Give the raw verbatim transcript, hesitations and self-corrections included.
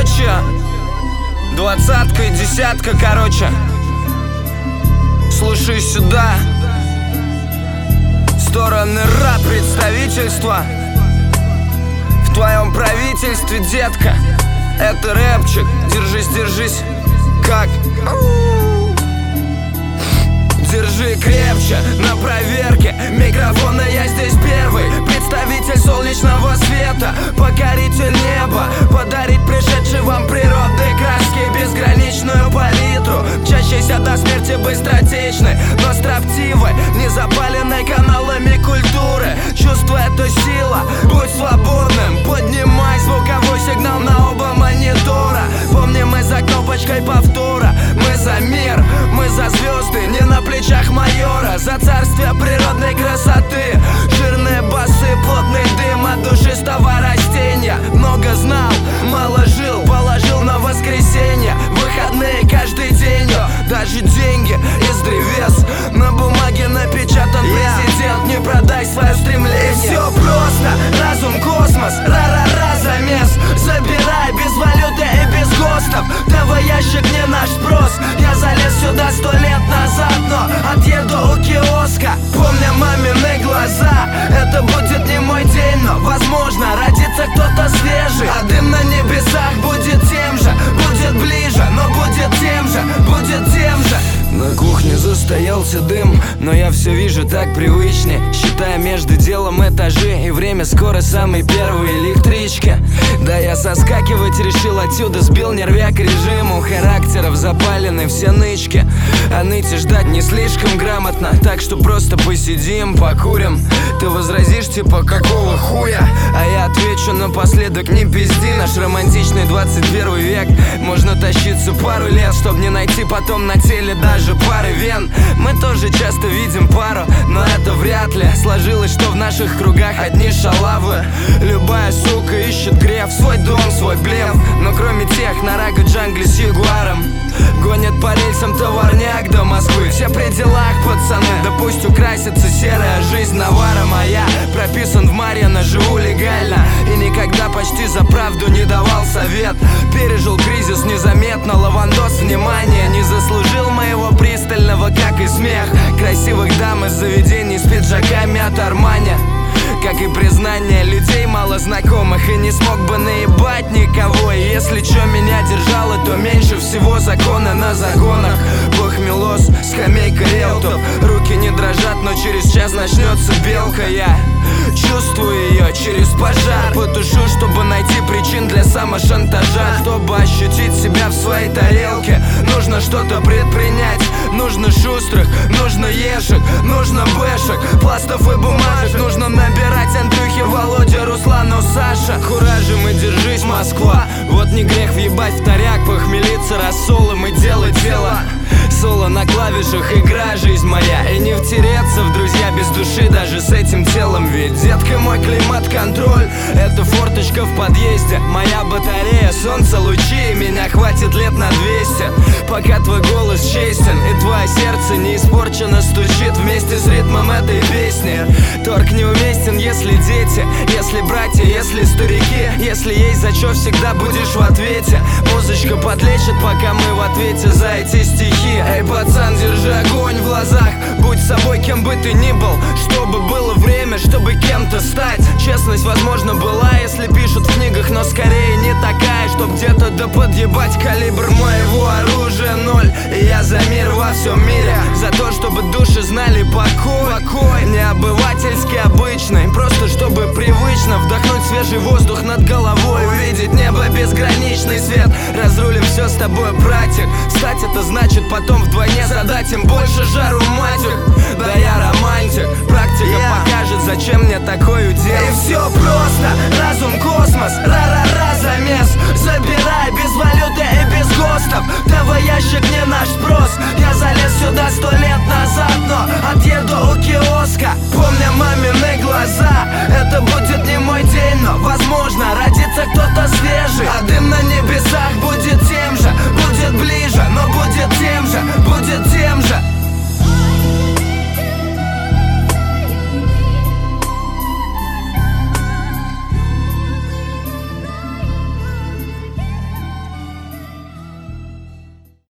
короче, двадцатка и десятка, короче. Слушай сюда. Стороны рап представительства. В твоем правительстве, детка. Это рэпчик, держись, держись. Как? Держи крепче, на проверке микрофона я здесь первый. Представитель солнечного света, покоритель неба. Подарить пришедшей вам природной краски безграничную палитру, мчащейся до смерти быстротечной, но строптивой, не запаленной каналами культуры. Чувствуя эту силу, будь свободным. Поднимай звуковой сигнал на оба монитора. Помни, мы за кнопочкой повтора. Мы за мир, мы за звезды, не на плечах майора. За царствие природной красоты. Жирные басы, плотный дым от душистого растения. Много знал, мало жил, положил на воскресенье. Выходные каждый день, даже деньги из древес. На бумаге напечатан президент. Не продай свое стремление. И все просто, разум, космос, ра-ра-ра, замес. Забирай без валюты и без ГОСТов. ТВ ящик не наш спрос. Я залез сюда сто лет назад, но отъеду у киоска. Помня мамины глаза, это будет не мой день, но возможно родится кто-то свежий. А дым на небесах будет тем же, будет ближе, но будет тем же, будет тем же. На кухне застоялся дым, но я все вижу так привычнее. Считая между делом этажи, и время скоро самой первой электрички. Да я соскакивать решил отсюда, сбил нервяк режиму характеров, запалены все нычки. А ныть и ждать не слишком грамотно, так что просто посидим, покурим. Ты возразишь типа какого хуя? А я отвечу напоследок: не пизди, наш романтичный двадцать первый век. Можно тащиться пару лет, чтоб не найти потом на теле даже пары вен. Мы тоже часто видим пару, но это вряд ли сложилось, что в наших кругах одни шалавы. Любая сука ищет греф, свой дом, свой блеф. Но кроме тех на Раго Джангле с ягуаром гонят по рельсам товарняк до Москвы. Все при делах, пацаны, да пусть украсится серая жизнь наваром. А я прописан в Марьино, живу легально и никогда почти за правду не давал совет. Пережил кризис незаметно, лавандос внимания. Не заслужил моего пристального, как и смех красивых дам из заведений с пиджаками от Армани. Как и признание людей мало знакомых. И не смог бы наебать никого. И если чё меня держало, то меньше всего закона на загонах. Похмелос, скамейка риэлтов. Руки не дрожат, но через час начнется белка. Я чувствую ее через пожар. Потушу, чтобы найти причин для самошантажа. Чтобы ощутить себя в своей тарелке, нужно что-то предпринять. Нужно шустрых, нужно ешек, нужно бэшек, пластов и бумажек. Нужно набирать Андрюхи, Володя, Руслану, Саша. Куражем и держись, Москва. Вот не грех въебать в таряк, похмелиться рассолом и делать дело. Соло на клавишах, игра, жизнь моя. И не втереться в друзья без души даже с этим телом. Ведь, детка, мой климат-контроль — это форточка в подъезде, моя батарея, солнце, лучи. Меня хватит лет на двести, пока твой голос честен и твое сердце не испорчено стучит вместе с ритмом этой песни. Торг неуместен, если дети, если братья, если старики. Если есть за чё, всегда будешь в ответе. Музычка подлечит, пока мы в ответе за эти стихи. Эй, пацан, держи огонь в глазах. Будь собой, кем бы ты ни был, чтобы было время, чтобы кем-то стать. Честность, возможно, была, если пишут в книгах, но скорее не такая, чтоб где-то да подъебать. Калибр моего оружия ноль, и я за мир во всем мире. За то, чтобы души знали покой, покой. Не обывательский, обычный, просто чтобы привычно вдохнуть свежий воздух над головой. Увидеть небо, безграничный свет. Разрулим все с тобой, братик. Встать — это значит потом вдвойне задать им больше жару, матик. Да я романтик, практика yeah. покажет, зачем мне такой удел. И все просто, разум, космос, ра-ра-ра, замес. Забирай без валюты и без ГОСТов. ТВ ящик не наш спрос. Я залез сюда сто лет назад, но отъеду у киоска. Помня мамины глаза, это будет не мой день, но